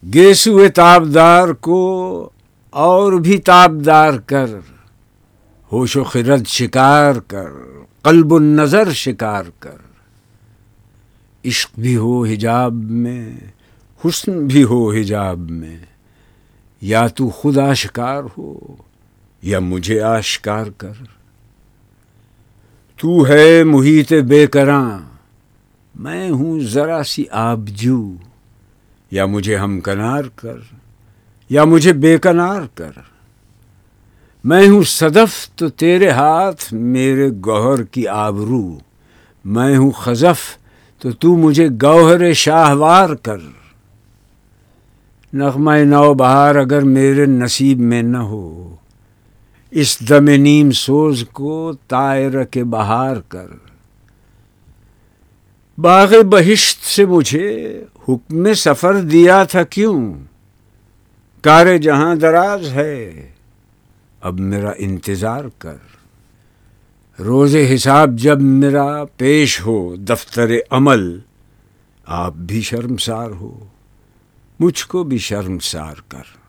گیسوئے تابدار کو اور بھی تابدار کر، ہوش و خرد شکار کر، قلب و نظر شکار کر، عشق بھی ہو حجاب میں، حسن بھی ہو حجاب میں، یا تو خود آشکار ہو یا مجھے آشکار کر۔ تو ہے محیط بے کراں، میں ہوں ذرا سی آبجو، یا مجھے ہمکنار کر یا مجھے بے کنار کر۔ میں ہوں صدف تو تیرے ہاتھ میرے گوہر کی آبرو، میں ہوں خزف تو مجھے گوہر شاہوار کر۔ نغمہ نو بہار اگر میرے نصیب میں نہ ہو، اس دم نیم سوز کو طائر کے بہار کر۔ باغ بہشت سے مجھے حکم سفر دیا تھا کیوں، کار جہاں دراز ہے اب میرا انتظار کر۔ روز حساب جب میرا پیش ہو دفتر عمل، آپ بھی شرمسار ہو، مجھ کو بھی شرمسار کر۔